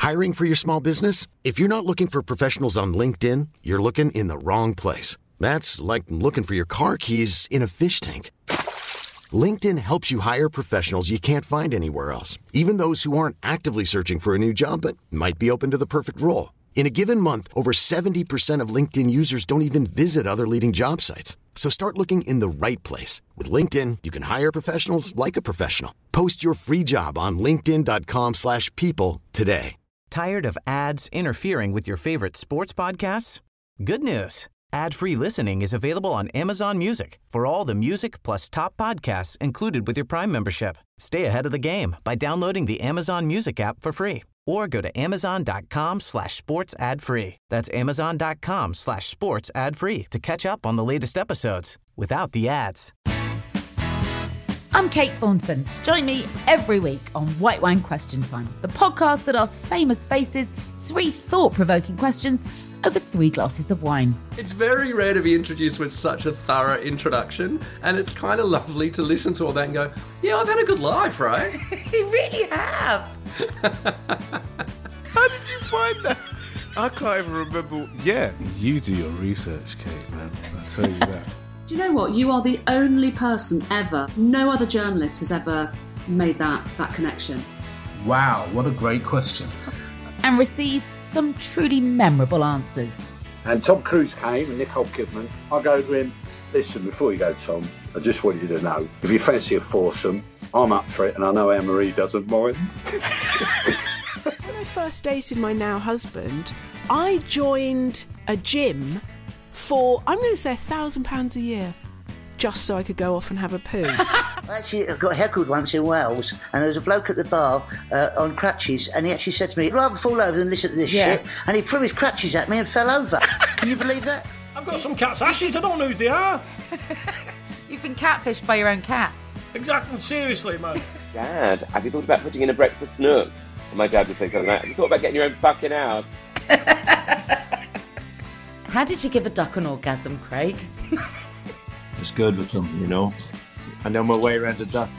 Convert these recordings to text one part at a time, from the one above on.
Hiring for your small business? If you're not looking for professionals on LinkedIn, you're looking in the wrong place. That's like looking for your car keys in a fish tank. LinkedIn helps you hire professionals you can't find anywhere else, even those who aren't actively searching for a new job but might be open to the perfect role. In a given month, over 70% of LinkedIn users don't even visit other leading job sites. So start looking in the right place. With LinkedIn, you can hire professionals like a professional. Post your free job on linkedin.com/people today. Tired of ads interfering with your favorite sports podcasts? Good news. Ad-free listening is available on Amazon Music for all the music plus top podcasts included with your Prime membership. Stay ahead of the game by downloading the Amazon Music app for free or go to amazon.com/sports ad free. That's amazon.com/sports ad free to catch up on the latest episodes without the ads. I'm Kate Thornton. Join me every week on White Wine Question Time, the podcast that asks famous faces 3 thought-provoking questions over 3 glasses of wine. It's very rare to be introduced with such a thorough introduction, and it's kind of lovely to listen to all that and go, yeah, I've had a good life, right? You really have. How did you find that? I can't even remember. Yeah, you do your research, Kate, man. I'll tell you that. Do you know what? You are the only person ever, no other journalist has ever made that connection. Wow, what a great question. And receives some truly memorable answers. And Tom Cruise came and Nicole Kidman. I go to him, listen, before you go, Tom, I just want you to know, if you fancy a foursome, I'm up for it and I know Anne-Marie doesn't mind. When I first dated my now husband, I joined a gym for, I'm going to say £1,000 a year, just so I could go off and have a poo. Actually, I got heckled once in Wales, and there was a bloke at the bar on crutches, and he actually said to me, I'd rather fall over than listen to this shit, and he threw his crutches at me and fell over. Can you believe that? I've got some cat's ashes, I don't know who they are. You've been catfished by your own cat. Exactly, seriously, man. Dad, have you thought about putting in a breakfast nook? And my dad would say something like, have you thought about getting your own fucking house? How did you give a duck an orgasm, Craig? It's good with them, you know. I know my way around a duck.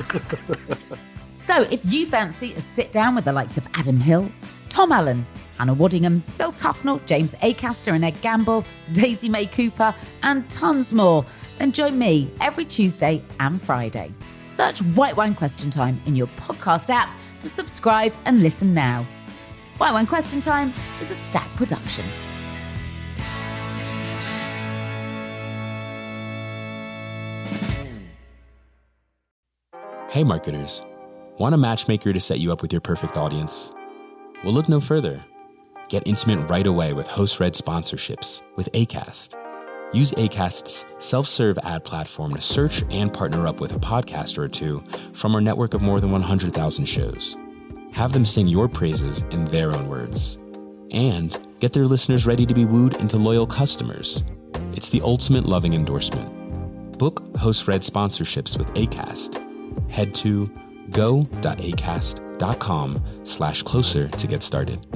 So if you fancy a sit-down with the likes of Adam Hills, Tom Allen, Hannah Waddingham, Phil Tufnell, James Acaster and Ed Gamble, Daisy May Cooper, and tons more, then join me every Tuesday and Friday. Search White Wine Question Time in your podcast app to subscribe and listen now. White Wine Question Time is a Stack production. Hey marketers, want a matchmaker to set you up with your perfect audience? Well, look no further. Get intimate right away with host-read sponsorships with Acast. Use Acast's self-serve ad platform to search and partner up with a podcaster or two from our network of more than 100,000 shows. Have them sing your praises in their own words. And get their listeners ready to be wooed into loyal customers. It's the ultimate loving endorsement. Book host-read sponsorships with Acast. Head to go.acast.com/closer to get started.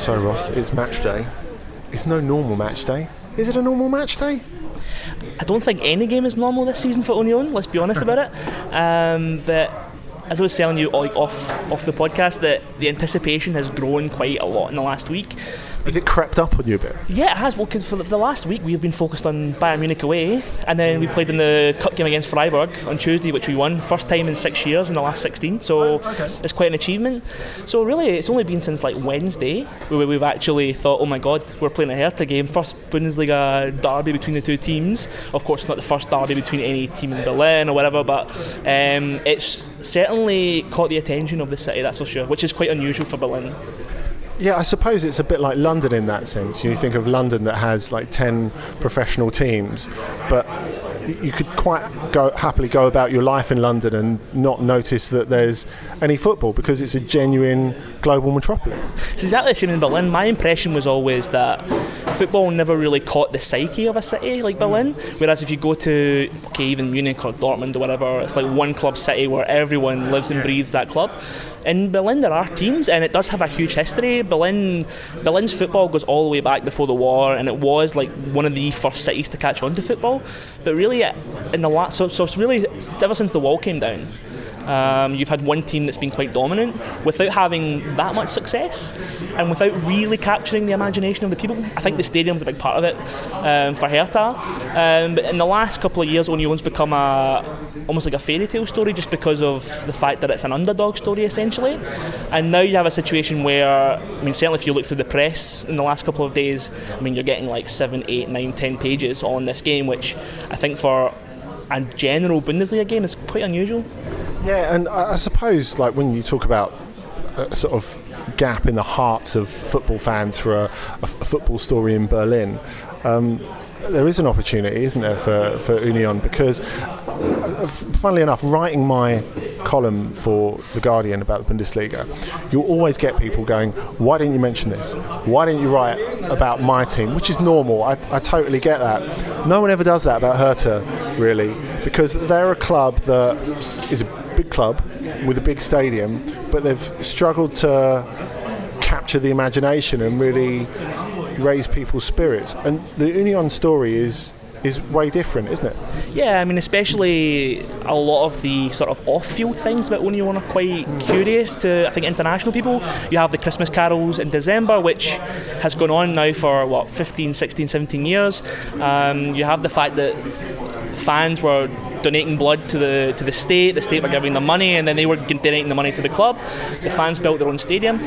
So, Ross, it's match day. It's no normal match day. Is it a normal match day? I don't think any game is normal this season for Union, let's be honest about it. But as I was telling you off the podcast, that the anticipation has grown quite a lot in the last week. Has it crept up on you a bit? Yeah, it has. Well, because for the last week we've been focused on Bayern Munich away, and then we played in the cup game against Freiburg on Tuesday, which we won. First time in 6 years in the last 16, so it's quite an achievement. So really, it's only been since like Wednesday where we've actually thought, oh my God, we're playing a Hertha game, first Bundesliga derby between the two teams. Of course, it's not the first derby between any team in Berlin or whatever, but it's certainly caught the attention of the city, that's for sure, which is quite unusual for Berlin. Yeah, I suppose it's a bit like London in that sense. You think of London that has like 10 professional teams, but you could quite happily go about your life in London and not notice that there's any football because it's a genuine global metropolis. It's exactly the same in Berlin. My impression was always that football never really caught the psyche of a city like Berlin, whereas if you go to even Munich or Dortmund or whatever, it's like one club city where everyone lives and breathes that club. In Berlin there are teams, and it does have a huge history. Berlin's football goes all the way back before the war, and it was like one of the first cities to catch on to football. But really, so it's really ever since the wall came down, you've had one team that's been quite dominant without having that much success and without really capturing the imagination of the people. I think the stadium's a big part of it for Hertha. But in the last couple of years, Union's become almost like a fairy tale story just because of the fact that it's an underdog story essentially. And now you have a situation where, certainly if you look through the press in the last couple of days, you're getting like 7, 8, 9, 10 pages on this game, which I think for a general Bundesliga game is quite unusual. Yeah, and I suppose like when you talk about a sort of gap in the hearts of football fans for a football story in Berlin, there is an opportunity, isn't there, for Union? Because, funnily enough, writing my column for The Guardian about the Bundesliga, you'll always get people going, why didn't you mention this? Why didn't you write about my team? Which is normal. I totally get that. No one ever does that about Hertha, really, because they're a club that is a big club with a big stadium, but they've struggled to capture the imagination and really raise people's spirits. And the Union story is way different, isn't it? Yeah, especially a lot of the sort of off-field things about Union are quite curious to, I think, international people. You have the Christmas carols in December, which has gone on now for 15, 16, 17 years. You have the fact that fans were donating blood to the state were giving them money, and then they were donating the money to the club. The fans built their own stadium.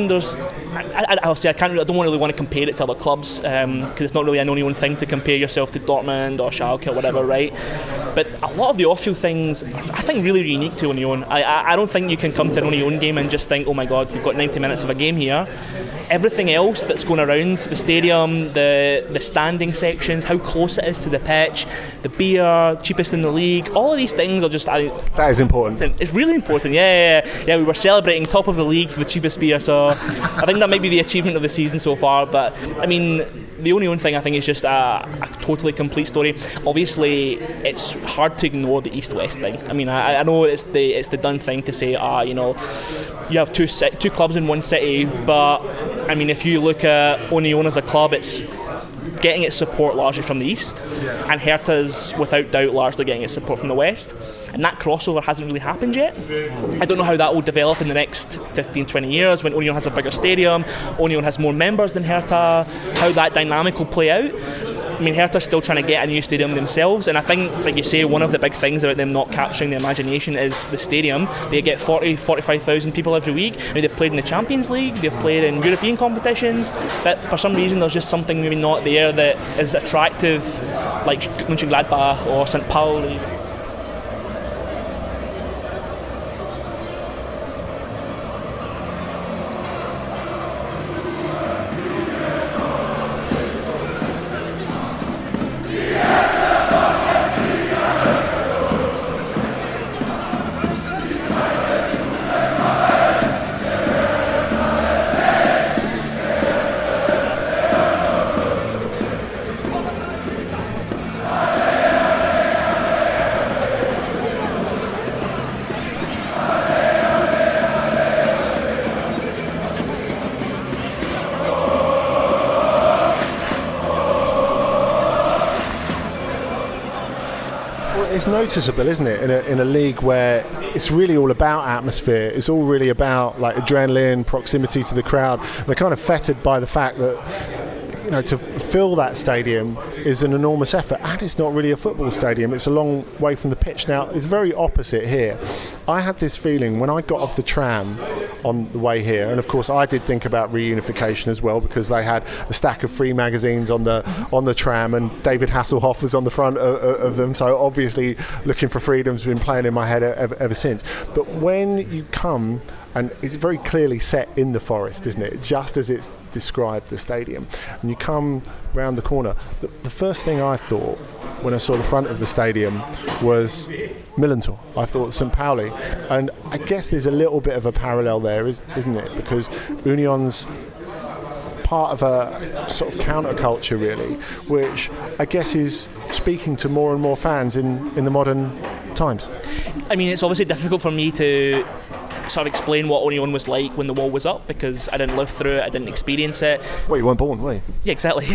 I'll say I don't really want to compare it to other clubs because it's not really an Union thing to compare yourself to Dortmund or Schalke or whatever, right? But a lot of the off-field things I think really unique to Union. I don't think you can come to an Union game and just think, oh my God, we've got 90 minutes of a game here. Everything else that's going around the stadium, the standing sections, how close it is to the pitch, the beer, cheapest in the league, all of these things are just... that is important. It's really important, yeah. We were celebrating top of the league for the cheapest beer, so I think that might be the achievement of the season so far. But, the Union thing, I think, is just a totally complete story. Obviously, it's hard to ignore the East-West thing. I know it's the done thing to say, you have two clubs in one city, but if you look at Union as a club, it's getting its support largely from the East, and Hertha's without doubt largely getting its support from the West, and that crossover hasn't really happened yet. I don't know how that will develop in the next 15-20 years when Union has a bigger stadium, Union has more members than Hertha, how that dynamic will play out. Hertha's still trying to get a new stadium themselves, and I think, like you say, one of the big things about them not capturing the imagination is the stadium. They get 40,000-45,000 people every week. They've played in the Champions League, they've played in European competitions, but for some reason there's just something maybe not there that is attractive, like Mönchengladbach or St. Pauli. it's noticeable, isn't it, in a league where it's really all about atmosphere. It's all really about like adrenaline, proximity to the crowd. They're kind of fettered by the fact that, you know, to fill that stadium is an enormous effort, and it's not really a football stadium. It's a long way from the pitch. Now, it's very opposite here. I had this feeling when I got off the tram on the way here, and of course I did think about reunification as well, because they had a stack of free magazines on the tram, and David Hasselhoff was on the front of them, so obviously Looking for Freedom's been playing in my head ever since. But when you come, and it's very clearly set in the forest, isn't it? Just as it's described, the stadium. And you come round the corner. The first thing I thought when I saw the front of the stadium was Millerntor. I thought St. Pauli. And I guess there's a little bit of a parallel there, isn't it? Because Union's part of a sort of counterculture, really, which I guess is speaking to more and more fans in the modern times. I mean, it's obviously difficult for me to sort of explain what Union was like when the wall was up, because I didn't live through it, I didn't experience it. Well, you weren't born, were you? Yeah, exactly.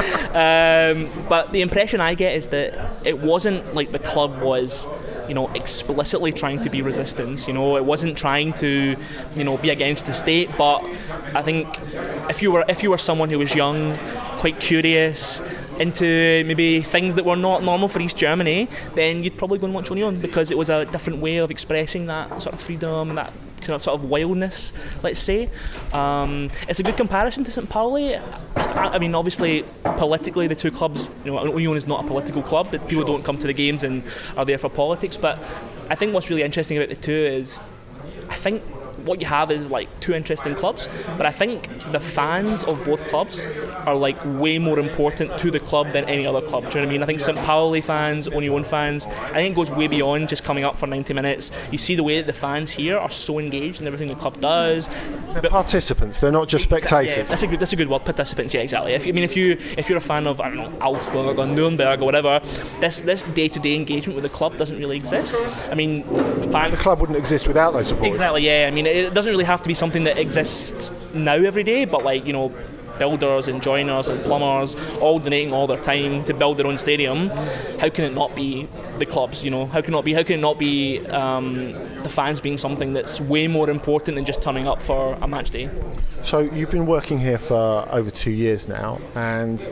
But the impression I get is that it wasn't like the club was, you know, explicitly trying to be resistance. You know, it wasn't trying to, you know, be against the state. But I think if you were someone who was young, quite curious, into maybe things that were not normal for East Germany, then you'd probably go and watch Union, because it was a different way of expressing that sort of freedom and that kind of sort of wildness, let's say. It's a good comparison to St. Pauli. I mean, obviously, politically, the two clubs, you know, Union is not a political club, but people don't come to the games and are there for politics. But I think what's really interesting about the two is, I think what you have is like two interesting clubs, but I think the fans of both clubs are like way more important to the club than any other club. Do you know what I mean? I think St. Pauli fans, Union fans, I think it goes way beyond just coming up for 90 minutes. You see the way that the fans here are so engaged in everything the club does. They're participants, they're not just spectators. Yeah, that's a good word, participants, yeah, exactly. If you're a fan of, I don't know, Augsburg or Nuremberg or whatever, this day-to-day engagement with the club doesn't really exist. I mean, fans... The club wouldn't exist without those supporters. Exactly, yeah. I mean, it doesn't really have to be something that exists now every day, but like, you know, builders and joiners and plumbers all donating all their time to build their own stadium. How can it not be the clubs? You know, how can it not be the fans being something that's way more important than just turning up for a match day? So you've been working here for over 2 years now, and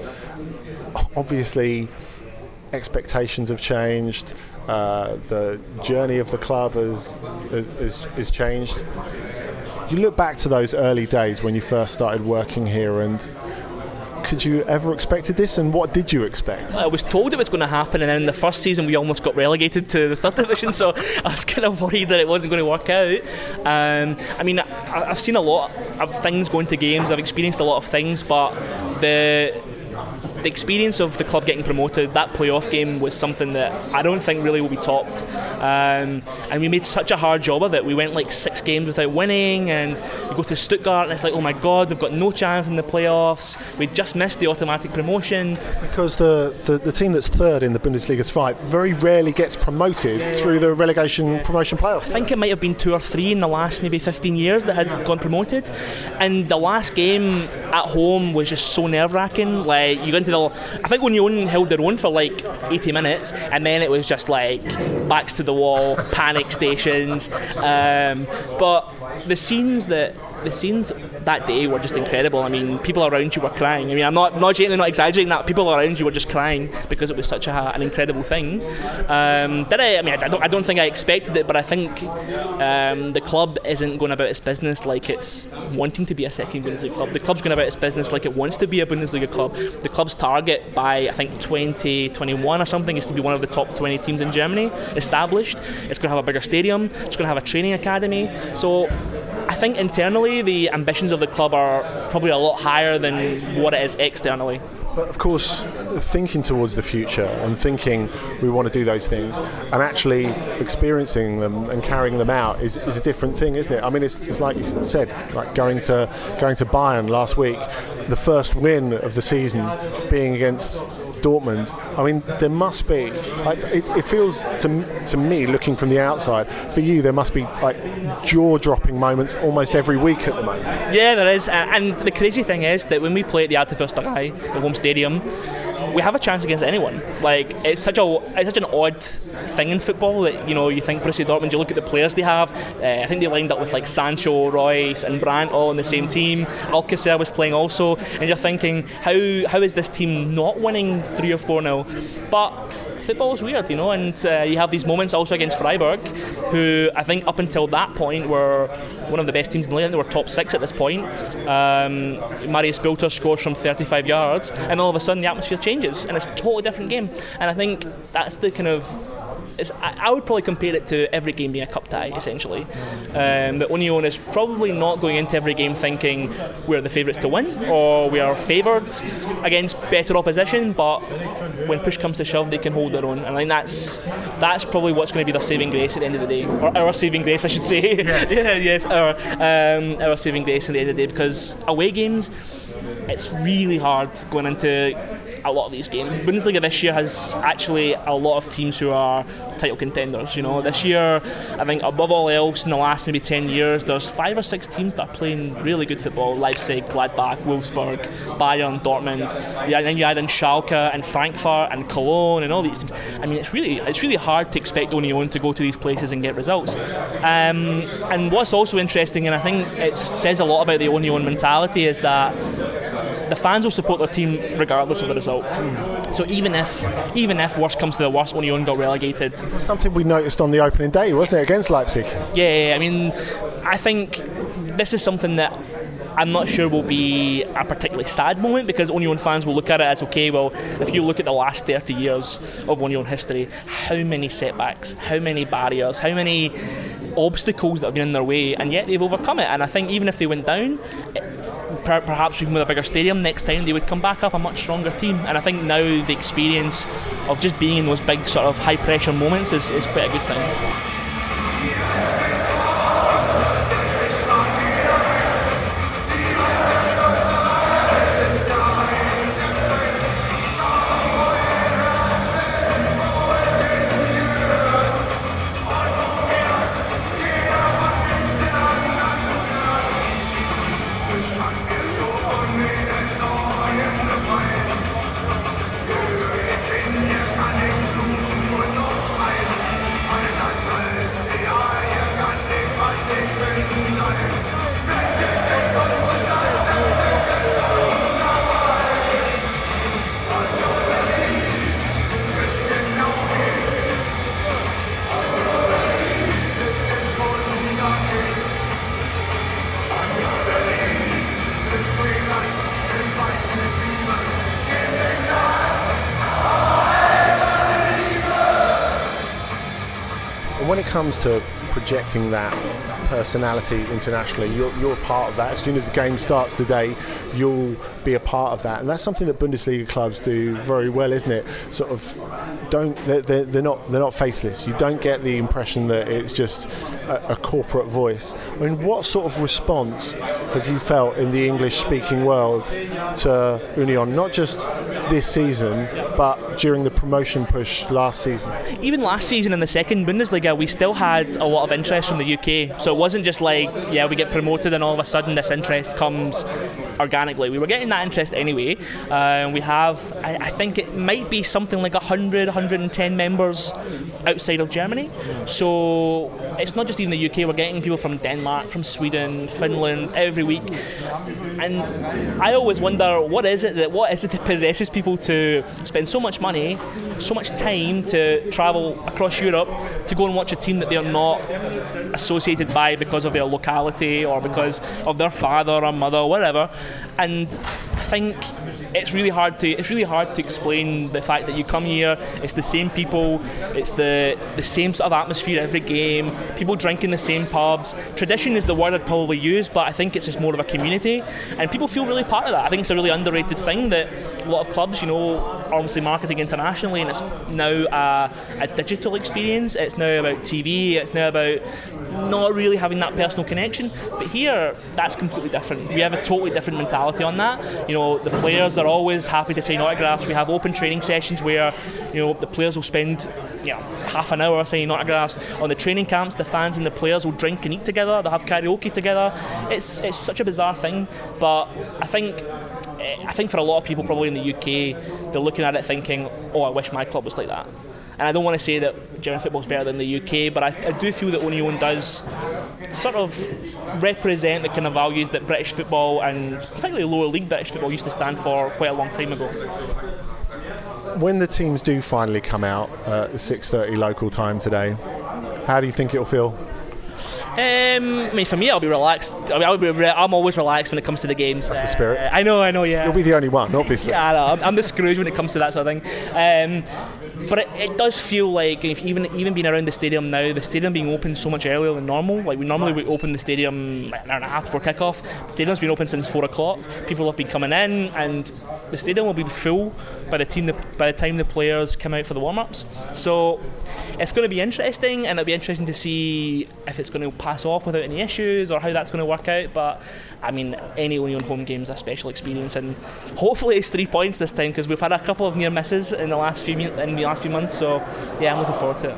obviously expectations have changed. The journey of the club has changed. You look back to those early days when you first started working here, and could you ever expected this, and what did you expect? I was told it was going to happen, and then in the first season we almost got relegated to the third division, so I was kind of worried that it wasn't going to work out. I mean, I've seen a lot of things going to games, I've experienced a lot of things, but the experience of the club getting promoted, that playoff game was something that I don't think really will be topped. And we made such a hard job of it. We went like 6 games without winning, and we go to Stuttgart and it's like, oh my god, we've got no chance in the playoffs. We just missed the automatic promotion. Because the team that's third in the Bundesliga's fight very rarely gets promoted through the relegation promotion playoff. I think it might have been 2 or 3 in the last maybe 15 years that had gone promoted. And the last game at home was just so nerve-wracking. Like, you go into I think Union held their own for like 80 minutes, and then it was just like backs to the wall, panic stations. But the scenes that day were just incredible. I mean, people around you were crying. I mean, I'm not genuinely not exaggerating that. People around you were just crying because it was such an incredible thing. I don't think I expected it, but I think the club isn't going about its business like it's wanting to be a second Bundesliga club. The club's going about its business like it wants to be a Bundesliga club. The club's target by, I think, 2021 or something is to be one of the top 20 teams in Germany, established. It's going to have a bigger stadium. It's going to have a training academy. So I think internally the ambitions of the club are probably a lot higher than what it is externally. But of course, thinking towards the future and thinking we want to do those things and actually experiencing them and carrying them out is a different thing, isn't it? I mean, it's like you said, like going to Bayern last week, the first win of the season being against Dortmund. I mean, there must be, like, it feels to me, looking from the outside, for you there must be like jaw-dropping moments almost every week at the moment. Yeah, there is, and the crazy thing is that when we play at the Alte Försterei, the home stadium, we have a chance against anyone. Like, it's such an odd thing in football that, you know, you think Borussia Dortmund, you look at the players they have. I think they lined up with like Sancho, Royce and Brandt all on the same team. Alcacer was playing also, and you're thinking, how is this team not winning 3 or 4-0? But football is weird, you know, and you have these moments also against Freiburg, who I think up until that point were one of the best teams in the league. They were top 6 at this point. Marius Bilder scores from 35 yards, and all of a sudden the atmosphere changes, and it's a totally different game. And I think that's the kind of... I would probably compare it to every game being a cup tie, essentially. That Union is probably not going into every game thinking we're the favourites to win or we are favoured against better opposition, but when push comes to shove, they can hold their own. And I think that's probably what's going to be their saving grace at the end of the day, or our saving grace, I should say. Yes. Our saving grace at the end of the day, because away games, it's really hard going into a lot of these games. Bundesliga this year has actually a lot of teams who are title contenders. You know, this year, I think above all else, in the last maybe 10 years, there's 5 or 6 teams that are playing really good football. Leipzig, Gladbach, Wolfsburg, Bayern, Dortmund. Then you add in Schalke and Frankfurt and Cologne and all these teams. I mean, it's really hard to expect Union to go to these places and get results. And what's also interesting, and I think it says a lot about the Union mentality, is that the fans will support their team regardless of the result. So even if worst comes to the worst, Union got relegated. It was something we noticed on the opening day, wasn't it, against Leipzig? Yeah, I mean, I think this is something that I'm not sure will be a particularly sad moment, because Union fans will look at it as, okay, well, if you look at the last 30 years of Union history, how many setbacks, how many barriers, how many obstacles that have been in their way, and yet they've overcome it. And I think even if they went down, perhaps even with a bigger stadium next time, they would come back up a much stronger team. And I think now the experience of just being in those big sort of high pressure moments is quite a good thing. When it comes to projecting that personality internationally, you're a part of that. As soon as the game starts today, you'll be a part of that, and that's something that Bundesliga clubs do very well, isn't it? Sort of they're not faceless. You don't get the impression that it's just a corporate voice. I mean, what sort of response have you felt in the English-speaking world to Union, not just this season, but during the promotion push last season? Even last season in the second Bundesliga, we still had a lot of interest from the UK. So it wasn't just like, yeah, we get promoted and all of a sudden this interest comes organically. We were getting that interest anyway. We have, I think it might be something like 100, 110 members outside of Germany. So it's not just even the UK, we're getting people from Denmark, from Sweden, Finland, every week. And I always wonder, what is it that possesses people to spend so much money, so much time to travel across Europe to go and watch a team that they're not associated by because of their locality or because of their father or mother or whatever. And I think it's really hard to explain the fact that you come here, it's the same people, it's the same sort of atmosphere every game, people drink in the same pubs. Tradition is the word I'd probably use, but I think it's just more of a community, and people feel really part of that. I think it's a really underrated thing that a lot of clubs, are obviously marketing internationally, and it's now a digital experience. It's now about TV, it's now about not really having that personal connection. But here, that's completely different. We have a totally different mentality on that. The players are always happy to sign autographs. We have open training sessions where the players will spend half an hour signing autographs. On the training camps, the fans and the players will drink and eat together. They'll have karaoke together. It's such a bizarre thing, but I think I think for a lot of people probably in the UK, they're looking at it thinking, oh, I wish my club was like that. And I don't want to say that German football's better than the UK, but I do feel that Union does sort of represent the kind of values that British football, and particularly lower league British football, used to stand for quite a long time ago. When the teams do finally come out at 6:30 local time today, how do you think it'll feel? I mean, for me, I'll be relaxed. I'm always relaxed when it comes to the games. That's the spirit. I know, yeah. You'll be the only one, obviously. Yeah, I know. I'm the Scrooge when it comes to that sort of thing. But it does feel like, even being around the stadium now, the stadium being open so much earlier than normal. Like, we normally would open the stadium like an hour and a half before kick-off. The stadium's been open since 4 o'clock. People have been coming in, and the stadium will be full by the time the players come out for the warm-ups. So it's going to be interesting, and it'll be interesting to see if it's going to pass off without any issues or how that's going to work out. But I mean, any Union home game is a special experience, and hopefully it's 3 points this time, because we've had a couple of near misses in the last few months. So yeah, I'm looking forward to it.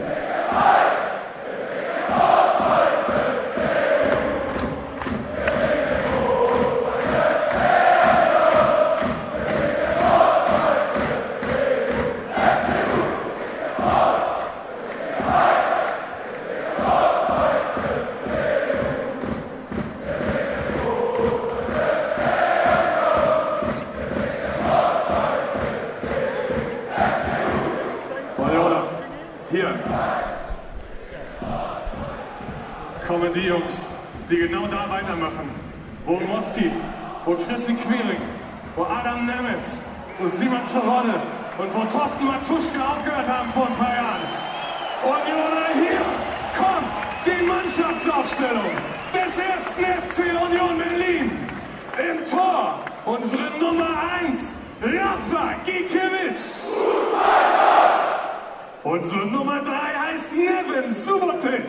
Kommen die Jungs, die genau da weitermachen, wo Mosti, wo Christian Quiring, wo Adam Nemetz, wo Simon Terodde und wo Thorsten Matuschka aufgehört haben vor ein paar Jahren. Und hier kommt die Mannschaftsaufstellung des 1. FC Union Berlin. Im Tor unsere Nummer 1, Rafa Gikiewicz. Unsere Nummer 3 heißt Neven Subotic.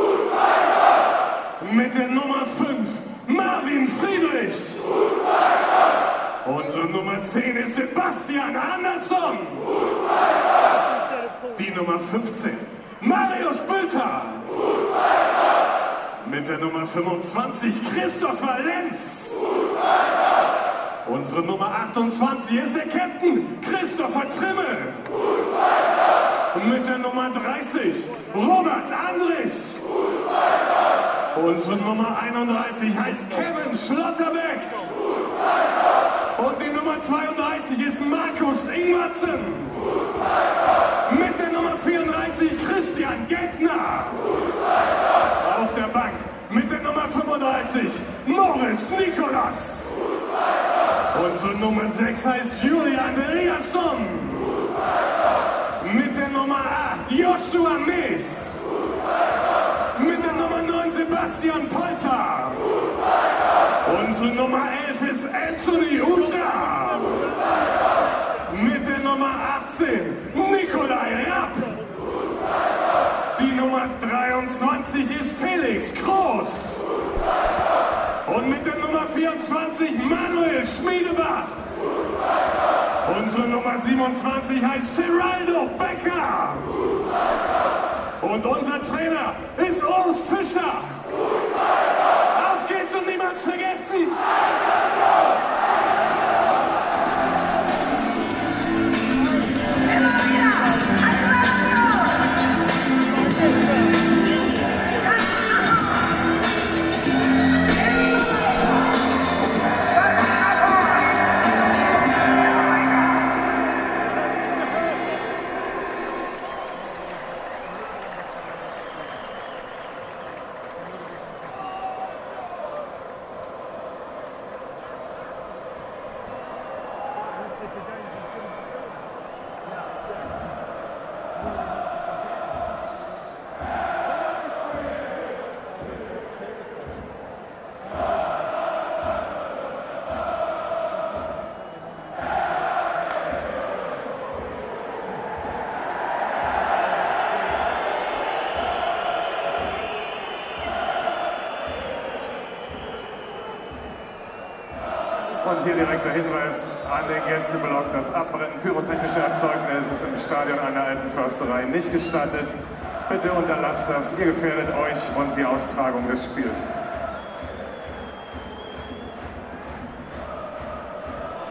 Mit der Nummer 5 Marvin Friedrichs. Unsere Nummer 10 ist Sebastian Andersson. Die Nummer 15 Marius Bülter. Mit der Nummer 25 Christopher Lenz. Unsere Nummer 28 ist der Captain Christopher Trimmel. Mit der Nummer 30 Robert Andres. Unsere Nummer 31 heißt Kevin Schlotterbeck. Und die Nummer 32 ist Markus Ingwertsen. Mit der Nummer 34 Christian Gettner. Auf der Bank mit der Nummer 35 Moritz Nikolas. Unsere Nummer 6 heißt Julian Riasson. Mit der Nummer 8 Joshua Mees. Mit der Nummer 9 Sebastian Polter. Unsere Nummer 11 ist Anthony Uta. Mit der Nummer 18 Nikolai Rapp. Die Nummer 23 ist Felix Groß. Und mit der Nummer 24 Manuel Schmiedebach. Unsere Nummer 27 heißt Geraldo Becker. Und unser Trainer ist Urs Fischer. Auf geht's und niemals vergessen! Und hier direkt der Hinweis an den Gästeblock: Das Abbrennen pyrotechnischer Erzeugnisse ist im Stadion einer alten Försterei nicht gestattet. Bitte unterlasst das, ihr gefährdet euch und die Austragung des Spiels.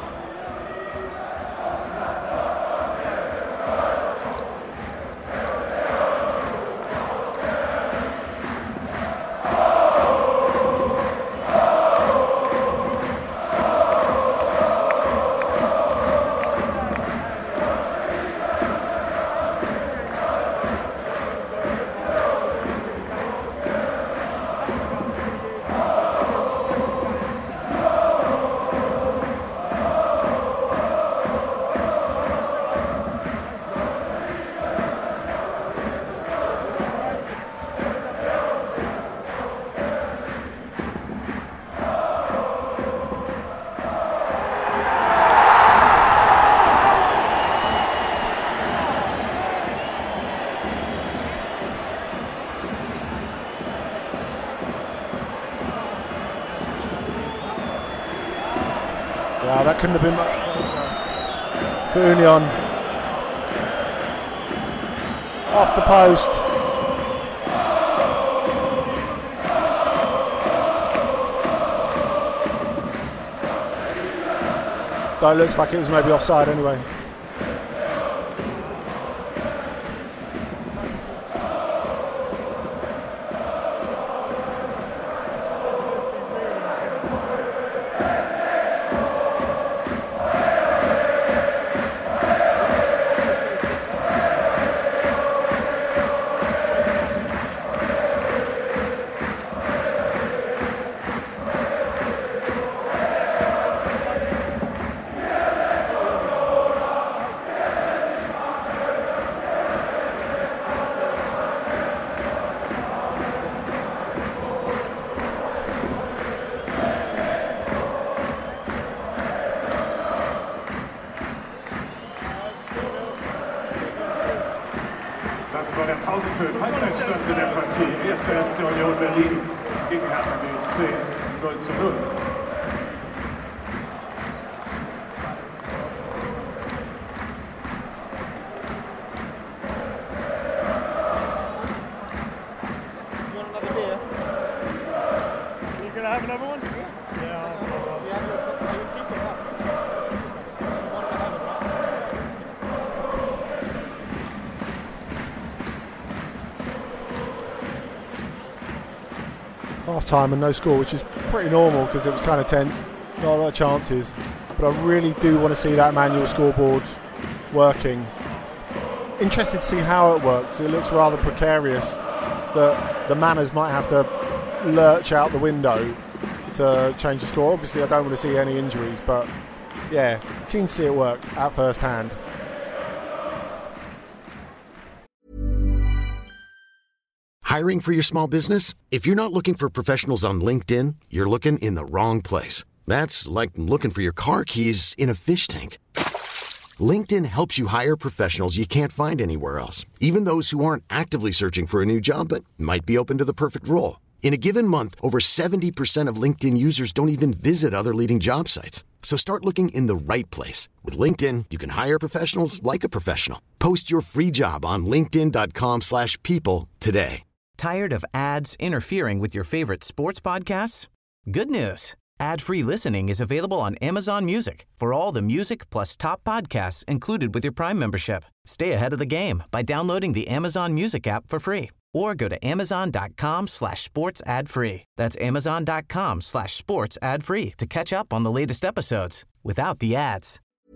Oh, that couldn't have been much closer. For Union. Off the post. Though it looks like it was maybe offside anyway. Das war der Pausenpfiff, Halbzeitstand in der Partie. Erste FC Union Berlin gegen Hertha BSC 0:0. Half time and no score, which is pretty normal because it was kind of tense, not a lot of chances, but I really do want to see that manual scoreboard working. Interested to see how it works. It looks rather precarious that the Manners might have to lurch out the window to change the score. Obviously I don't want to see any injuries, but yeah, keen to see it work at first hand. Hiring for your small business? If you're not looking for professionals on LinkedIn, you're looking in the wrong place. That's like looking for your car keys in a fish tank. LinkedIn helps you hire professionals you can't find anywhere else, even those who aren't actively searching for a new job but might be open to the perfect role. In a given month, over 70% of LinkedIn users don't even visit other leading job sites. So start looking in the right place. With LinkedIn, you can hire professionals like a professional. Post your free job on linkedin.com/people today. Tired of ads interfering with your favorite sports podcasts? Good news. Ad-free listening is available on Amazon Music for all the music plus top podcasts included with your Prime membership. Stay ahead of the game by downloading the Amazon Music app for free or go to amazon.com/sports ad free. That's amazon.com/sports ad free to catch up on the latest episodes without the ads.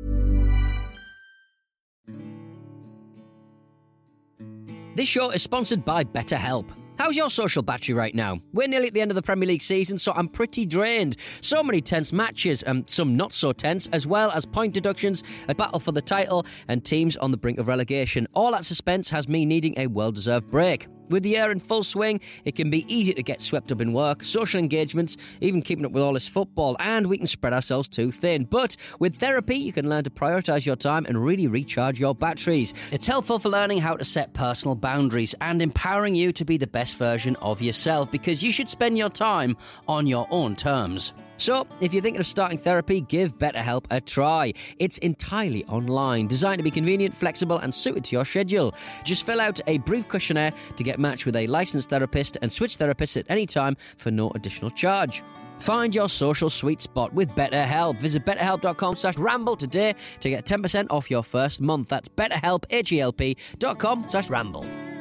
This show is sponsored by BetterHelp. How's your social battery right now? We're nearly at the end of the Premier League season, so I'm pretty drained. So many tense matches, and some not so tense, as well as point deductions, a battle for the title, and teams on the brink of relegation. All that suspense has me needing a well-deserved break. With the year in full swing, it can be easy to get swept up in work, social engagements, even keeping up with all this football, and we can spread ourselves too thin. But with therapy, you can learn to prioritise your time and really recharge your batteries. It's helpful for learning how to set personal boundaries and empowering you to be the best version of yourself, because you should spend your time on your own terms. So, if you're thinking of starting therapy, give BetterHelp a try. It's entirely online, designed to be convenient, flexible, and suited to your schedule. Just fill out a brief questionnaire to get matched with a licensed therapist and switch therapists at any time for no additional charge. Find your social sweet spot with BetterHelp. Visit betterhelp.com/ramble today to get 10% off your first month. That's betterhelp, HELP.com/ramble.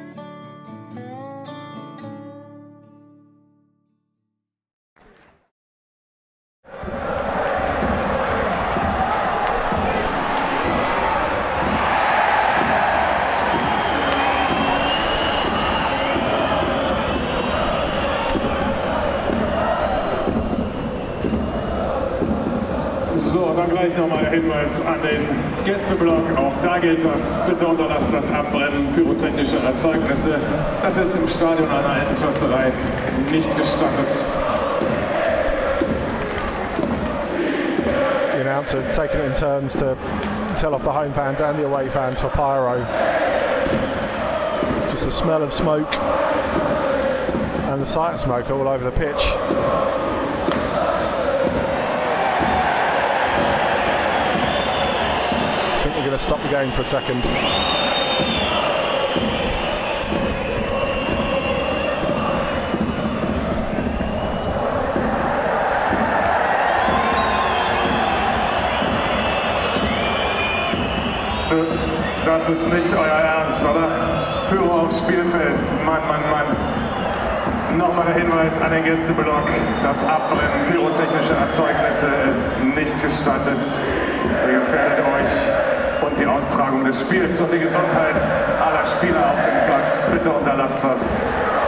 So, dann gleich nochmal der Hinweis an den Gästeblock. Auch da gilt das. Bitte unterlasst das Abbrennen pyrotechnischer Erzeugnisse. Das ist im Stadion einer alten Försterei nicht gestattet. The announcer taking it in turns to tell off the home fans and the away fans for pyro. Just the smell of smoke and the sight of smoke all over the pitch. going to stop the game for a second. Das ist nicht euer Ernst, oder? Pyro aufs Spielfeld. Mann, Mann, Mann. Nochmal der Hinweis an den Gästeblock. Das Abbrennen pyrotechnischer Erzeugnisse ist nicht gestattet. Ihr gefährdet euch und die Austragung des Spiels und die Gesundheit aller Spieler auf dem Platz. Bitte unterlasst das.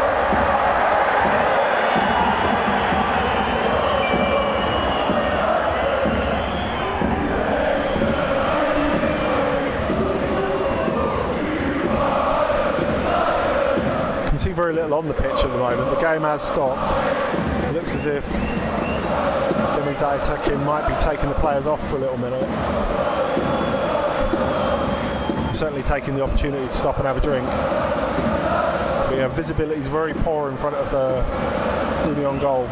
See very little on the pitch at the moment. The game has stopped. It looks as if Denis Aytekin might be taking the players off for a little minute. Certainly taking the opportunity to stop and have a drink. But yeah, visibility is very poor in front of the Union goal.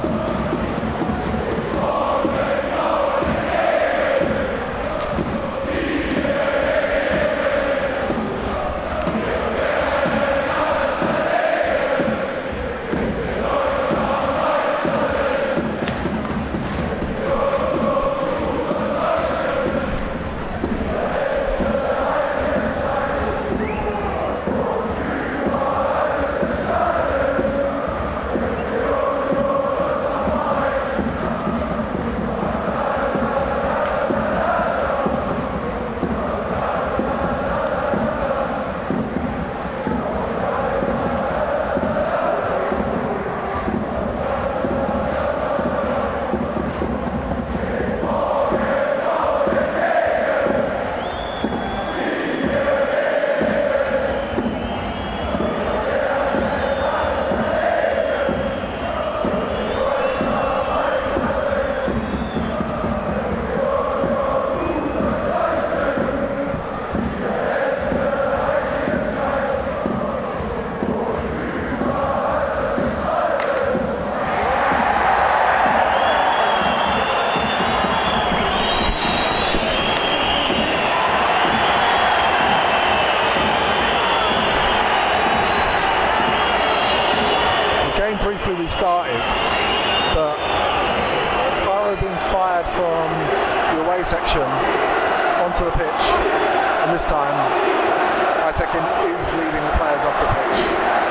Briefly started, but Pyro being fired from the away section onto the pitch, and this time Aytekin is leading the players off the pitch.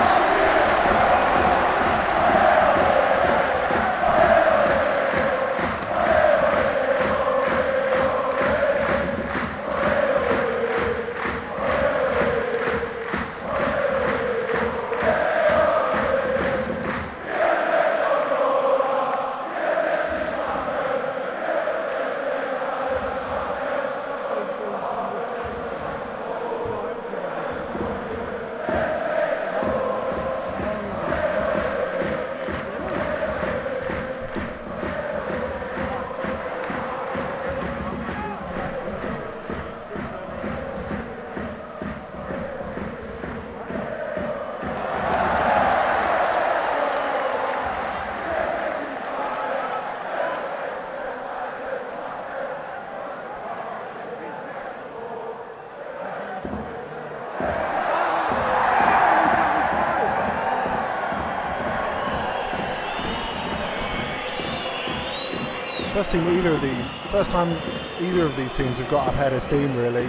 First time either of these teams have got up ahead of steam, really.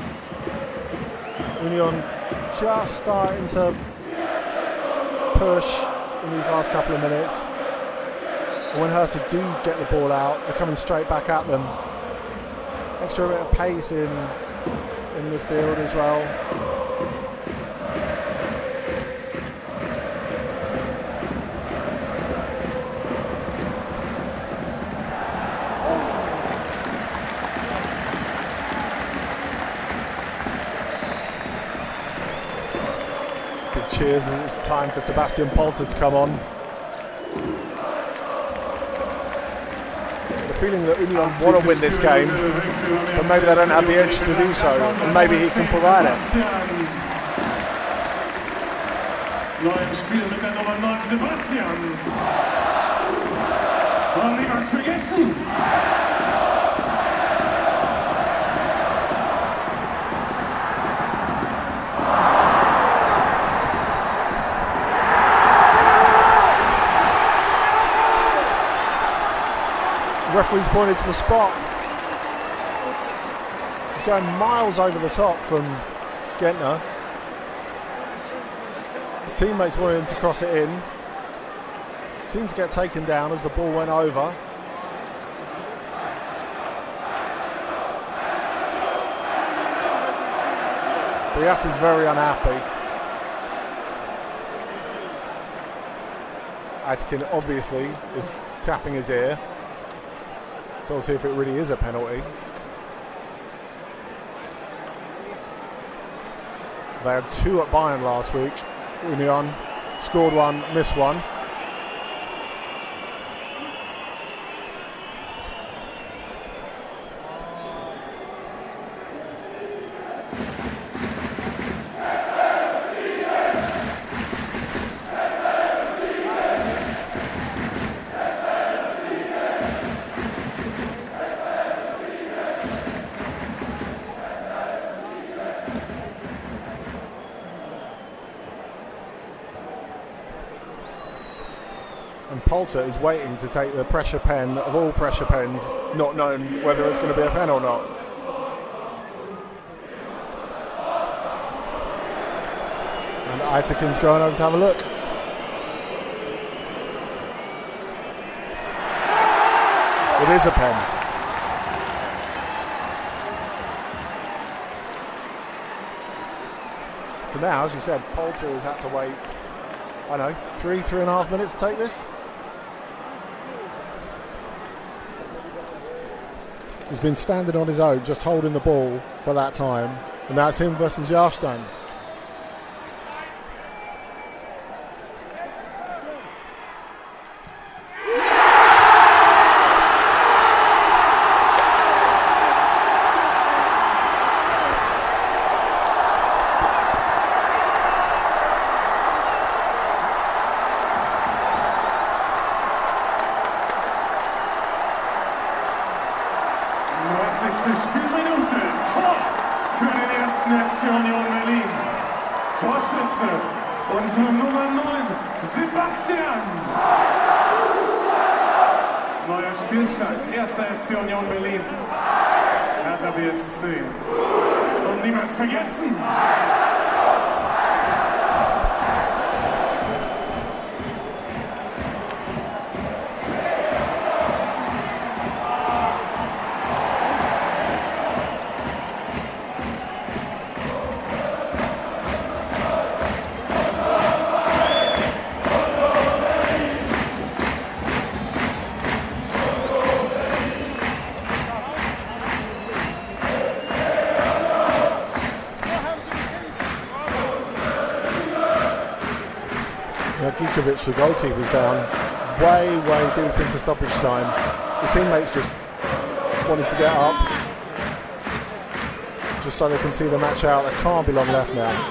Union just starting to push in these last couple of minutes. And when Hertha do get the ball out, they're coming straight back at them. Extra bit of pace in midfield as well. Cheers as it's time for Sebastian Polter to come on. The feeling that Union want to win this game, but maybe they don't have the edge to do so, and maybe he can provide it. Neu im Spiel mit der Nummer 9 Sebastian. Und niemals vergessen. referee's pointed to the spot. He's going miles over the top from Gentner. His teammates wanted him to cross it in. Seemed to get taken down as the ball went over. Boyata's very unhappy. Aitken obviously is tapping his ear. So we'll see if it really is a penalty. They had 2 at Bayern last week. Union scored 1, missed 1. Polter is waiting to take the pressure pen of all pressure pens, not knowing whether it's going to be a pen or not. And Aiteken's going over to have a look. It is a pen. So now, as we said, Polter has had to wait, I don't know, 3.5 minutes to take this. He's been standing on his own, just holding the ball for that time. And now it's him versus Jarstein. Gikovic, the goalkeeper's down way deep into stoppage time. His teammates just wanted to get up just so they can see the match out. There can't be long left now.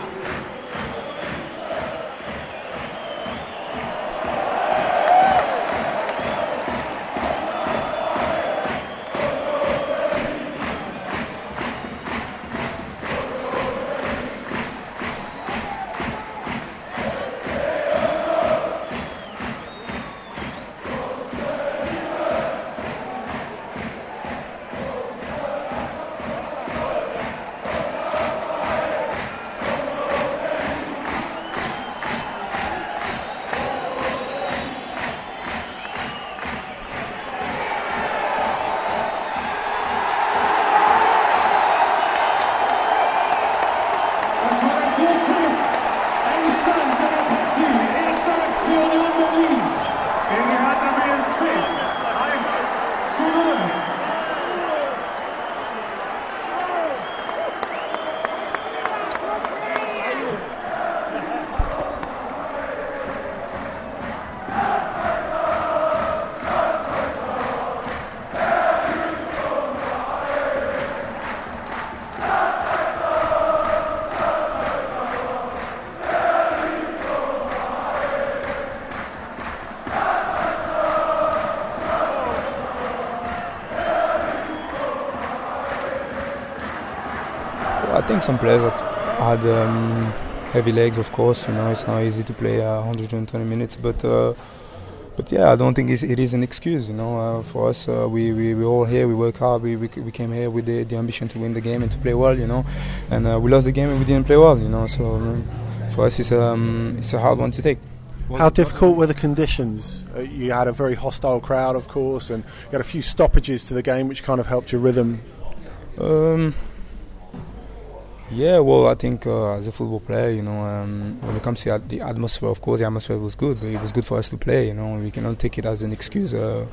I think some players that had heavy legs, of course. You know, it's not easy to play 120 minutes, but But yeah, I don't think it is an excuse, for us. We're all here, we work hard, we came here with the ambition to win the game and to play well, and we lost the game and we didn't play well, so for us it's a hard one to take. How difficult were the conditions? You had a very hostile crowd, of course, and you had a few stoppages to the game which kind of helped your rhythm. Yeah, well, I think as a football player, when it comes to the atmosphere, of course, the atmosphere was good, but it was good for us to play. We cannot take it as an excuse. We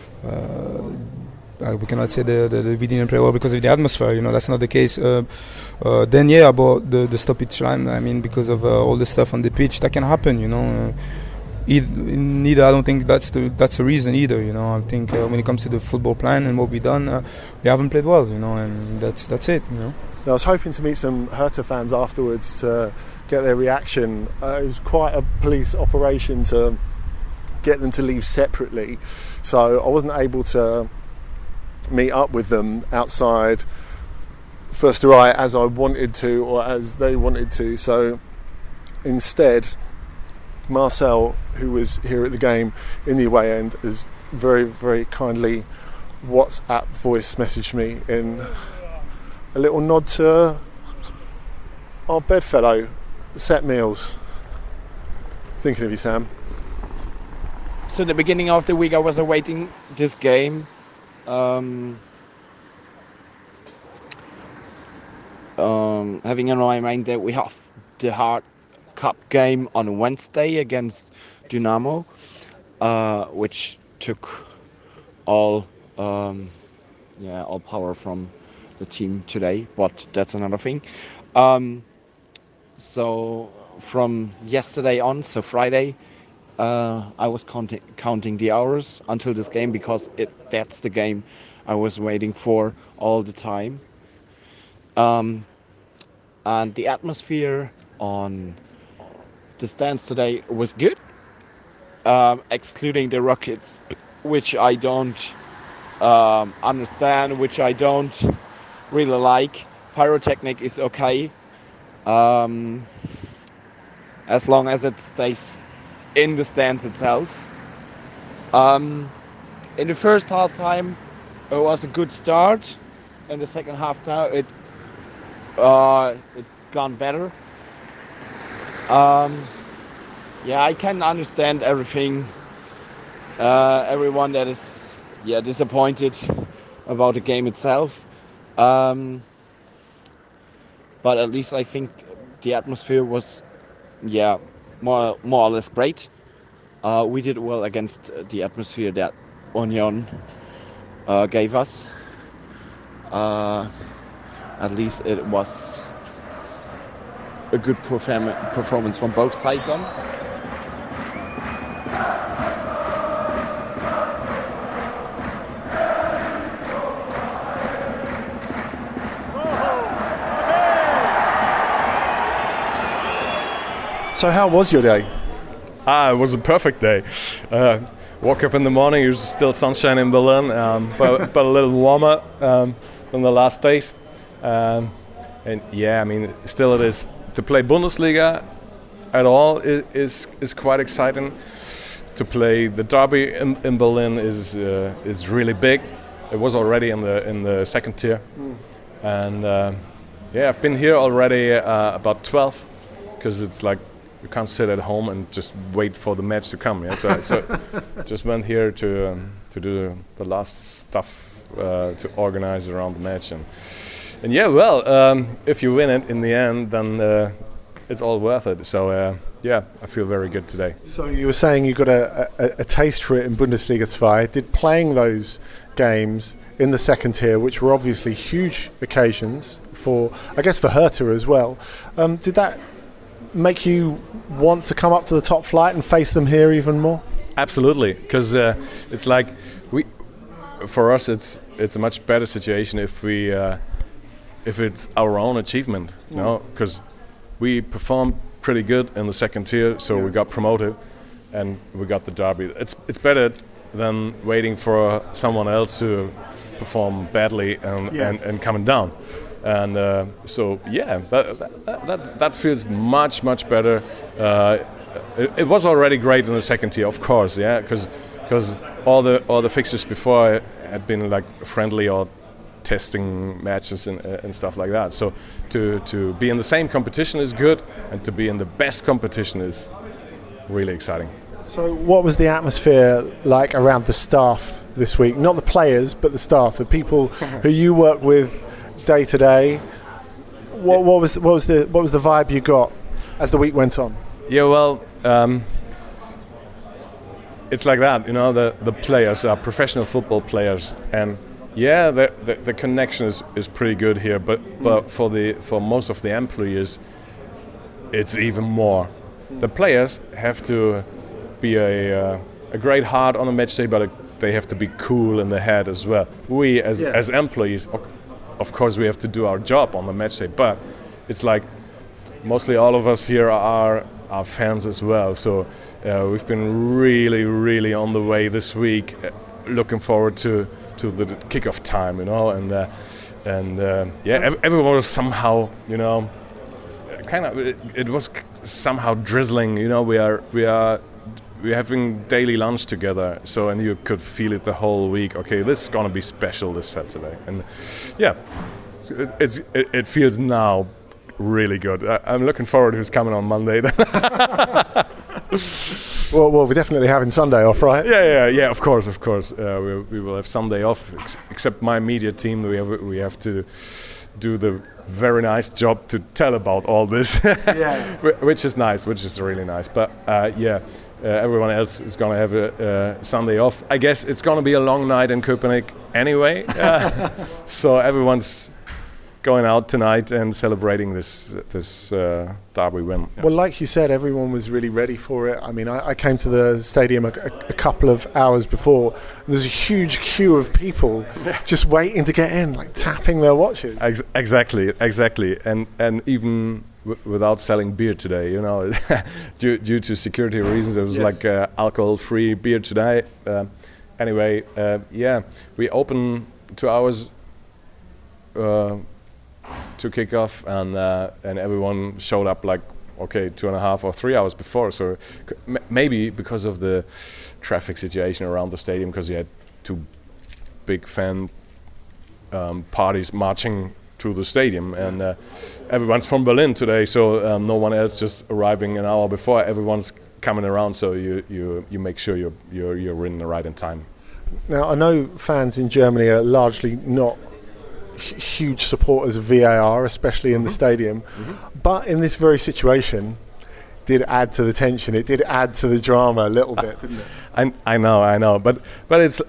cannot say that we didn't play well because of the atmosphere. That's not the case. Then, yeah, about the stoppage time. I mean, because of all the stuff on the pitch, that can happen. Neither, I don't think that's the reason either. I think when it comes to the football plan and what we've done, we haven't played well. And that's it. I was hoping to meet some Hertha fans afterwards to get their reaction. It was quite a police operation to get them to leave separately, so I wasn't able to meet up with them outside Försterei as I wanted to or as they wanted to. So instead, Marcel, who was here at the game in the away end, has very, very kindly WhatsApp voice messaged me in a little nod to our bedfellow, Sepp Meels. Thinking of you, Sam. So the beginning of the week I was awaiting this game. Having in mind that we have the Hard Cup game on Wednesday against Dynamo, which took all power from the team today, but that's another thing. So from yesterday on, so Friday, I was counting the hours until this game because that's the game I was waiting for all the time. And the atmosphere on the stands today was good, excluding the Rockets, which I don't understand, which I don't really like. Pyrotechnic is okay, as long as it stays in the stands itself. In the first half time, it was a good start. In the second half time, it gone better. I can understand everything. Everyone that is disappointed about the game itself. But at least I think the atmosphere was more or less great. We did well against the atmosphere that Union gave us. At least it was a good performance from both sides on. So how was your day? It was a perfect day. Woke up in the morning, it was still sunshine in Berlin, but a little warmer than the last days. Still it is. To play Bundesliga at all is quite exciting. To play the derby in Berlin is really big. It was already in the second tier. And I've been here already about 12, because it's like you can't sit at home and just wait for the match to come. Yeah? So just went here to do the last stuff to organize around the match. If you win it in the end, then it's all worth it. So I feel very good today. So you were saying you got a taste for it in Bundesliga 2. Did playing those games in the second tier, which were obviously huge occasions for Hertha as well, did that make you want to come up to the top flight and face them here even more? Absolutely, because it's like for us it's a much better situation if it's our own achievement, because we performed pretty good in the second tier, so we got promoted and we got the derby. It's better than waiting for someone else to perform badly and coming down. And that feels much better it was already great in the second tier, of course, yeah, because all the fixtures before had been like friendly or testing matches and stuff like that. So to be in the same competition is good, and to be in the best competition is really exciting. So what was the atmosphere like around the staff this week? Not the players, but the staff, the people who you work with day to day. What was the vibe you got as the week went on? Yeah, well, it's like that, you know. The players are professional football players, and yeah, the connection is pretty good here. But for most of the employees, it's even more. The players have to be a great heart on a match day, but they have to be cool in the head as well. We as employees, of course, we have to do our job on the match day, but it's like mostly all of us here are fans as well. So we've been really, really on the way this week, looking forward to the kickoff time, you know, and everyone was somehow, you know, kind of. It was somehow drizzling, you know. We're having daily lunch together, so, and you could feel it the whole week. Okay, this is gonna be special this Saturday, and yeah, it feels now really good. I'm looking forward to who's coming on Monday. Well, we're definitely having Sunday off, right? Yeah. Of course. We will have Sunday off, except my media team. We have to do the very nice job to tell about all this, which is nice, which is really nice. But everyone else is going to have a Sunday off. I guess it's going to be a long night in Köpenick anyway, so everyone's going out tonight and celebrating this derby win. Well, like you said, everyone was really ready for it. I mean, I came to the stadium a couple of hours before. And there's a huge queue of people just waiting to get in, like tapping their watches. Exactly, and even without selling beer today, you know, due to security reasons, there was like alcohol-free beer today. Anyway, we open 2 hours to kick off, and everyone showed up like 2.5 or 3 hours before. So maybe because of the traffic situation around the stadium, because you had two big fan parties marching to the stadium, and everyone's from Berlin today, so no one else just arriving an hour before. Everyone's coming around, so you make sure you're in the right in time. Now, I know fans in Germany are largely not huge supporters of VAR, especially in the stadium, but in this very situation did add to the tension. It did add to the drama a little bit, didn't it? I know, but it's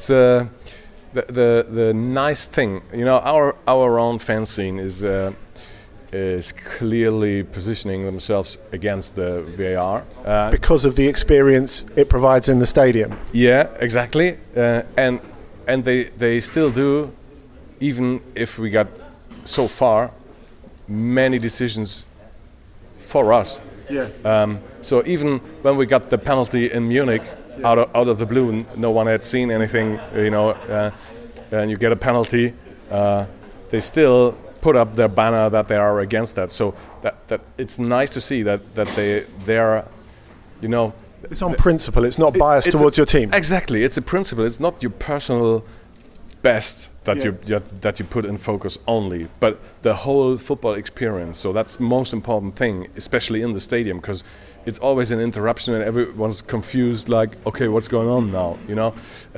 the nice thing, you know. Our own fan scene is clearly positioning themselves against the VAR because of the experience it provides in the stadium. Yeah, exactly, and they still do. Even if we got so far many decisions for us. So even when we got the penalty in Munich out of the blue, no one had seen anything, you know, and you get a penalty, they still put up their banner that they are against that. So that it's nice to see that they are, you know. It's on principle. It's not biased towards your team. Exactly. It's a principle. It's not your personal best that you put in focus only, but the whole football experience. So that's the most important thing, especially in the stadium, because it's always an interruption and everyone's confused, like, okay, what's going on now, you know?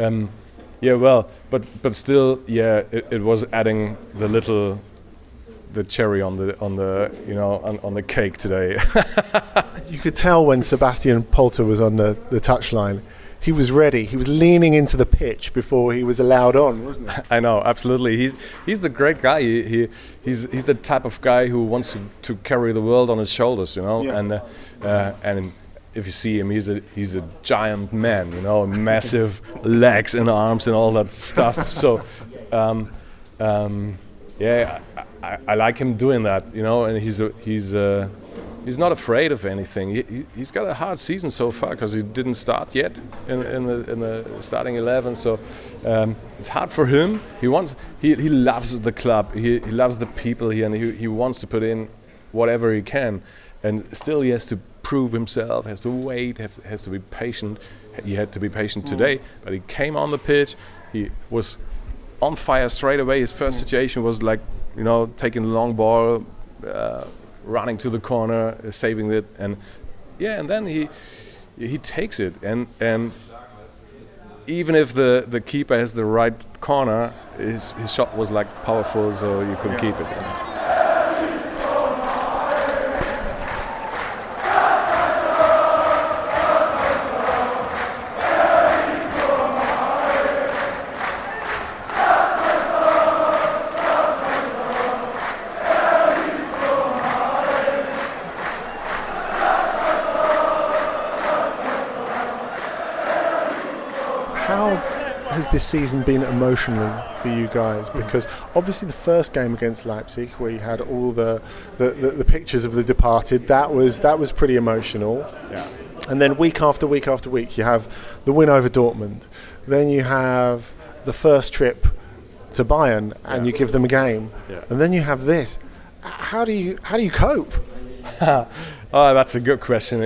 But still, it was adding the cherry on the cake today. You could tell when Sebastian Polter was on the touchline. He was ready. He was leaning into the pitch before he was allowed on, wasn't he? I know, absolutely. He's the great guy. He's the type of guy who wants to carry the world on his shoulders, you know. And if you see him, he's a giant man, you know, massive legs and arms and all that stuff. So, I like him doing that, you know. And he's not afraid of anything. He's got a hard season so far because he didn't start yet in the starting 11. So it's hard for him. He loves the club. He loves the people here, and he wants to put in whatever he can. and still he has to prove himself, has to wait, has to be patient. He had to be patient today, but he came on the pitch. He was on fire straight away. His first situation was like, taking the long ball, running to the corner, saving it, and then he takes it, and even if the keeper has the right corner, his shot was like powerful, so you couldn't keep it. How has this season been emotional for you guys? Because obviously the first game against Leipzig, where you had all the pictures of the departed, that was pretty emotional. Yeah. And then week after week after week, you have the win over Dortmund. Then you have the first trip to Bayern, and you give them a game. Yeah. And then you have this. How do you cope? Oh, that's a good question.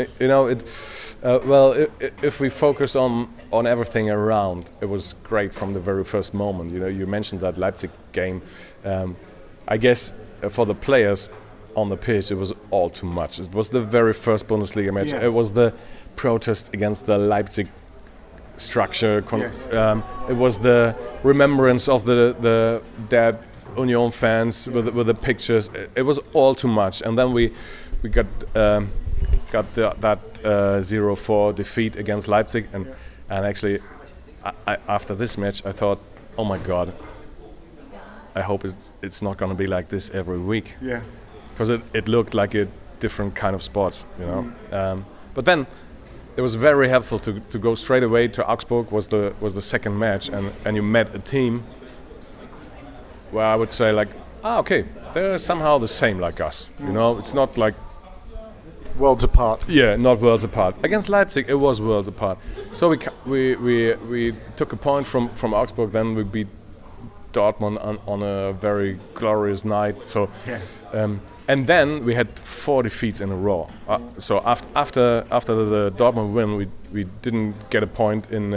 If we focus on everything around, it was great from the very first moment. You mentioned that Leipzig game. I guess for the players on the pitch, it was all too much. It was the very first Bundesliga match. Yeah. It was the protest against the Leipzig structure. Yes. It was the remembrance of the dead Union fans with the pictures. It was all too much. And then we got that 0-4 defeat against Leipzig, and actually I after this match I thought, oh my God, I hope it's not going to be like this every week. Yeah. Because it looked like a different kind of sports, but then it was very helpful to go straight away to Augsburg. Was the second match, and you met a team where I would say like, okay, they're somehow the same like us. It's not like worlds apart. Yeah, not worlds apart. Against Leipzig, it was worlds apart. So we took a point from Augsburg. Then we beat Dortmund on a very glorious night. So, and then we had 4 defeats in a row. So after the Dortmund win, we didn't get a point in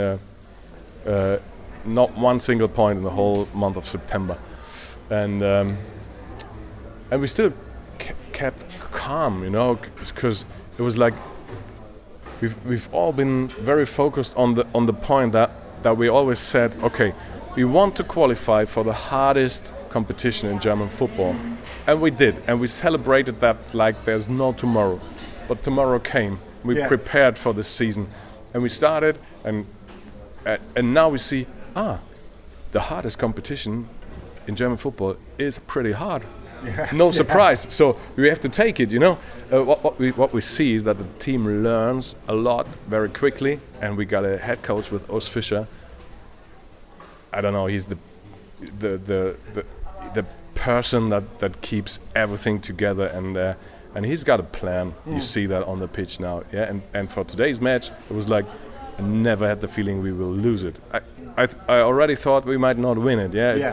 not one single point in the whole month of September, and we still kept calm, because it was like we've all been very focused on the point that we always said, okay, we want to qualify for the hardest competition in German football, and we did, and we celebrated that like there's no tomorrow. But tomorrow came. We prepared for this season, and we started, and now we see the hardest competition in German football is pretty hard. Yeah. No surprise. So we have to take it. What we see is that the team learns a lot very quickly, and we got a head coach with Urs Fischer. I don't know. He's the person that keeps everything together, and he's got a plan. You see that on the pitch now. Yeah. And for today's match, it was like I never had the feeling we will lose it. I already thought we might not win it. Yeah.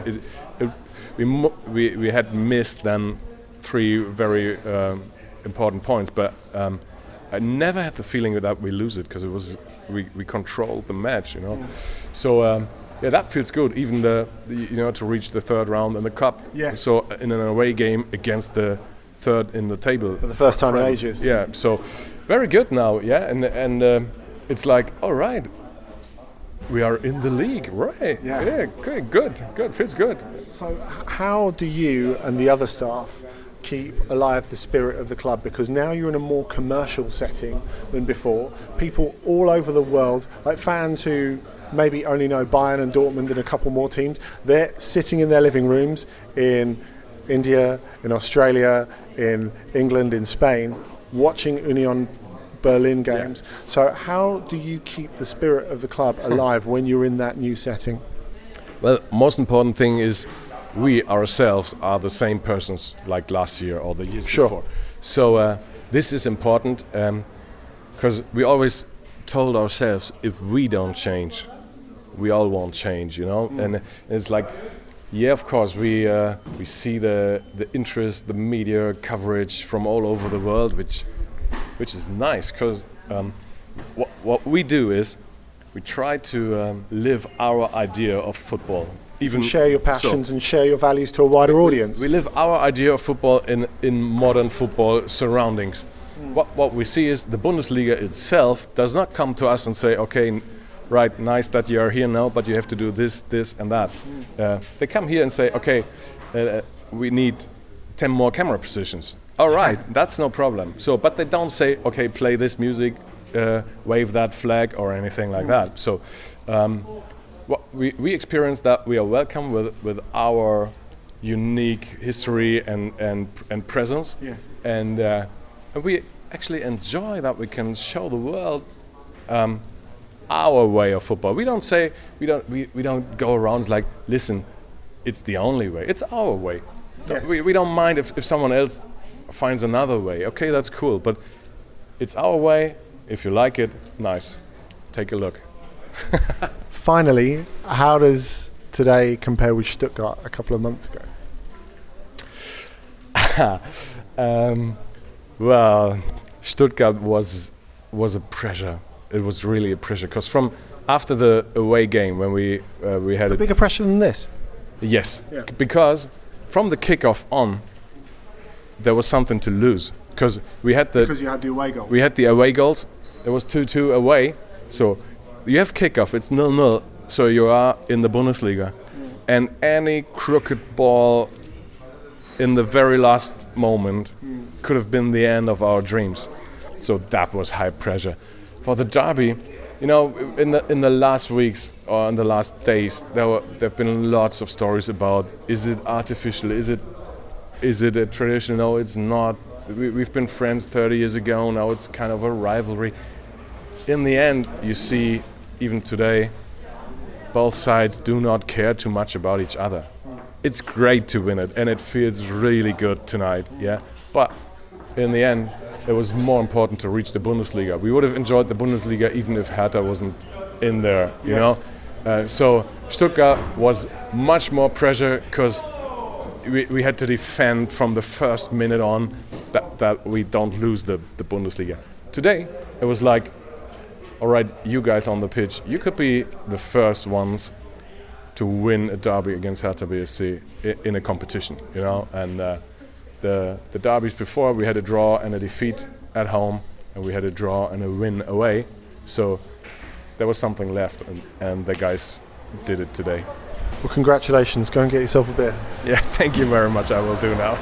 We had missed then 3 very important points, but I never had the feeling that we lose it, because it was we controlled the match, So that feels good. Even to reach the 3rd round in the cup. Yeah. So in an away game against the 3rd in the table for the first time in ages. Yeah. So very good now. Yeah, and it's like, all right, we are in the league, right? Yeah. Okay, good. Feels good. So how do you and the other staff keep alive the spirit of the club? Because now you're in a more commercial setting than before. People all over the world, like fans who maybe only know Bayern and Dortmund and a couple more teams, they're sitting in their living rooms in India, in Australia, in England, in Spain, watching Union Berlin games. Yeah. So how do you keep the spirit of the club alive when you're in that new setting? Well, most important thing is we ourselves are the same persons like last year or the years before. So this is important, because we always told ourselves, if we don't change, we all won't change, And it's like Yeah, of course. We see the interest, the media coverage from all over the world, which is nice, because what we do is we try to live our idea of football. Even share your passions and share your values to a wider audience. We live our idea of football in modern football surroundings. What we see is the Bundesliga itself does not come to us and say, okay, right, nice that you are here now, but you have to do this, and that. They come here and say, okay, we need 10 more camera positions. All right, that's no problem. So, but they don't say, okay, play this music, wave that flag, or anything like that. So, we experience that we are welcome with our unique history and presence. Yes. And we actually enjoy that we can show the world our way of football. We don't say we don't go around like, listen, it's the only way. It's our way. Yes. We don't mind if someone else finds another way. Okay, that's cool, but it's our way. If you like it, nice. Take a look. Finally, how does today compare with Stuttgart a couple of months ago? Well, Stuttgart was a pressure. It was really a pressure, because from after the away game when we had a bigger pressure than this. Yes, because from the kickoff on, there was something to lose, because you had the away goal. We had the away goals. It was 2-2 away, so you have kickoff. It's 0-0, so you are in the Bundesliga, and any crooked ball in the very last moment could have been the end of our dreams. So that was high pressure. For the derby, you know, in the last weeks or in the last days, there have been lots of stories about, is it artificial? Is it a tradition? No, it's not. We've been friends 30 years ago. Now it's kind of a rivalry. In the end, you see, even today, both sides do not care too much about each other. It's great to win it, and it feels really good tonight, yeah. But in the end, it was more important to reach the Bundesliga. We would have enjoyed the Bundesliga even if Hertha wasn't in there, you know. So Stuttgart was much more pressure, because we had to defend from the first minute on that we don't lose the Bundesliga. Today, it was like, all right, you guys on the pitch, you could be the first ones to win a derby against Hertha BSC in a competition, you know. And the derbies before, we had a draw and a defeat at home, and we had a draw and a win away. So there was something left, and the guys did it today. Well, congratulations. Go and get yourself a beer. Yeah, thank you very much. I will do now.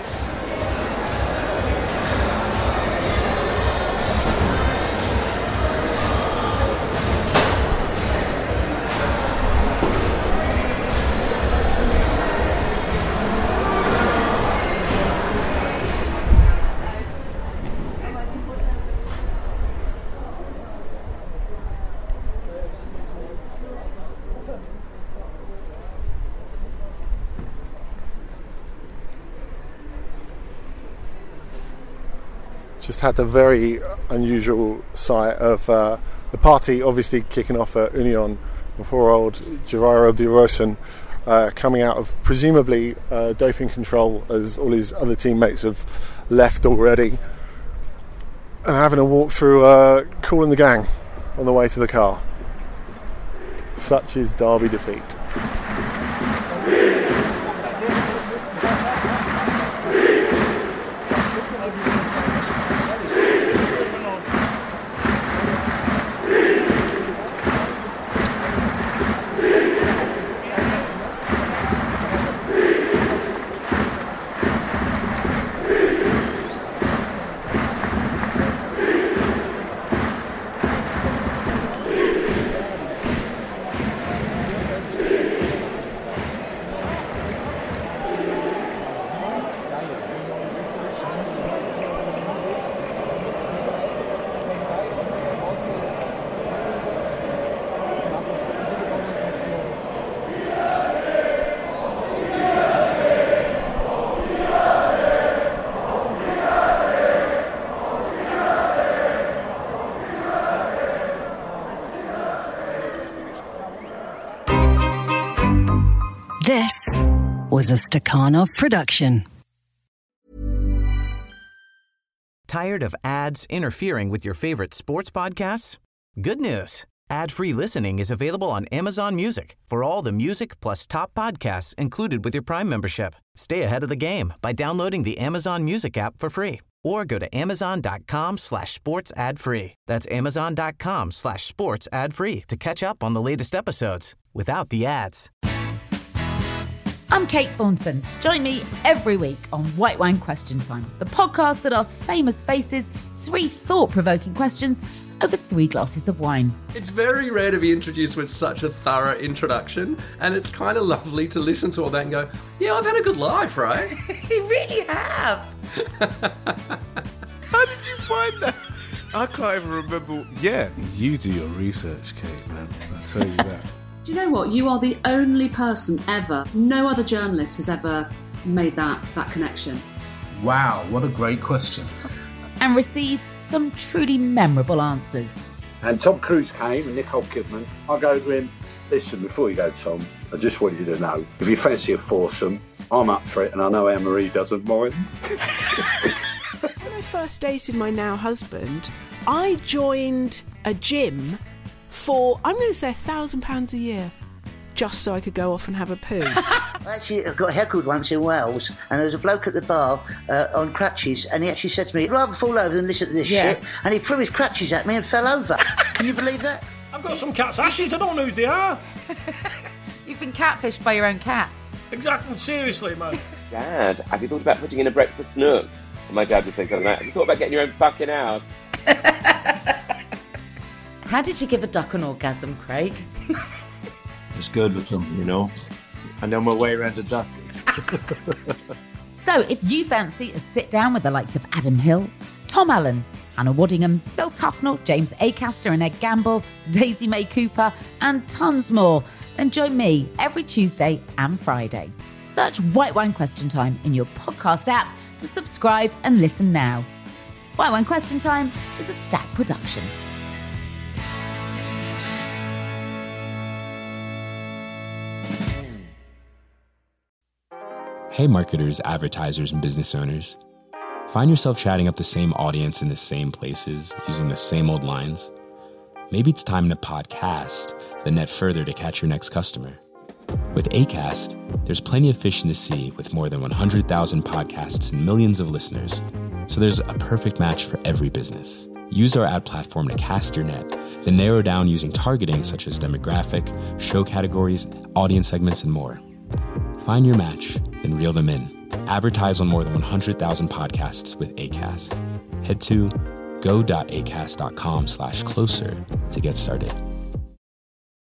Just had the very unusual sight of the party obviously kicking off at Union. Poor old Jairo de Rosen coming out of presumably doping control, as all his other teammates have left already, and having a walk through Kool and the Gang on the way to the car. Such is derby defeat. This was a Stakhanov production. Tired of ads interfering with your favorite sports podcasts? Good news. Ad-free listening is available on Amazon Music for all the music plus top podcasts included with your Prime membership. Stay ahead of the game by downloading the Amazon Music app for free or go to amazon.com/sports ad free. That's amazon.com/sports ad free to catch up on the latest episodes without the ads. I'm Kate Thornton. Join me every week on White Wine Question Time, the podcast that asks famous faces 3 thought-provoking questions over 3 glasses of wine. It's very rare to be introduced with such a thorough introduction, and it's kind of lovely to listen to all that and go, yeah, I've had a good life, right? You really have. How did you find that? I can't even remember. Yeah, you do your research, Kate, man. I'll tell you that. Do you know what? You are the only person ever, no other journalist has ever made that connection. Wow, what a great question. And receives some truly memorable answers. And Tom Cruise came and Nicole Kidman. I go to him, listen, before you go, Tom, I just want you to know, if you fancy a foursome, I'm up for it, and I know Anne-Marie doesn't mind. When I first dated my now husband, I joined a gym for, I'm going to say, £1,000 a year, just so I could go off and have a poo. I actually got heckled once in Wales, and there was a bloke at the bar on crutches, and he actually said to me, I'd rather fall over than listen to this shit, and he threw his crutches at me and fell over. Can you believe that? I've got some cat's ashes, I don't know who they are. You've been catfished by your own cat. Exactly, seriously, man. Dad, have you thought about putting in a breakfast nook? And my dad would say something like, have you thought about getting your own fucking house? How did you give a duck an orgasm, Craig? It's good with them, you know. I know my way around a duck. So if you fancy a sit-down with the likes of Adam Hills, Tom Allen, Hannah Waddingham, Phil Tufnell, James Acaster and Ed Gamble, Daisy May Cooper, and tons more, then join me every Tuesday and Friday. Search White Wine Question Time in your podcast app to subscribe and listen now. White Wine Question Time is a Stack production. Hey marketers, advertisers, and business owners. Find yourself chatting up the same audience in the same places, using the same old lines? Maybe it's time to podcast the net further to catch your next customer. With Acast, there's plenty of fish in the sea with more than 100,000 podcasts and millions of listeners. So there's a perfect match for every business. Use our ad platform to cast your net, then narrow down using targeting such as demographic, show categories, audience segments, and more. Find your match, then reel them in. Advertise on more than 100,000 podcasts with Acast. Head to go.acast.com/closer to get started.